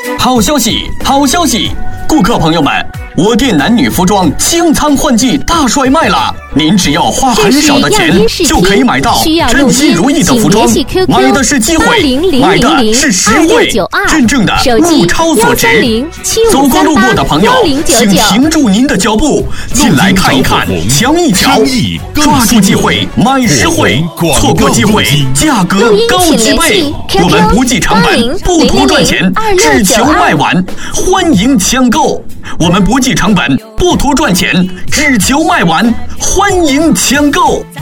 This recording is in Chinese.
好消息，好消息！顾客朋友们，我店男女服装清仓换季大甩卖了，您只要花很少的钱就可以买到称心如意的服装，买的是机会，买的是实惠，真正的物超所值。走过路过的朋友，请停住您的脚步，进来看一看，瞧一瞧，抓住机会买实惠，错过机会价格高几倍。我们不计成本，不图赚钱，只求卖完，欢迎抢购。我们不计成本，不图赚钱，只求卖完，欢迎抢购。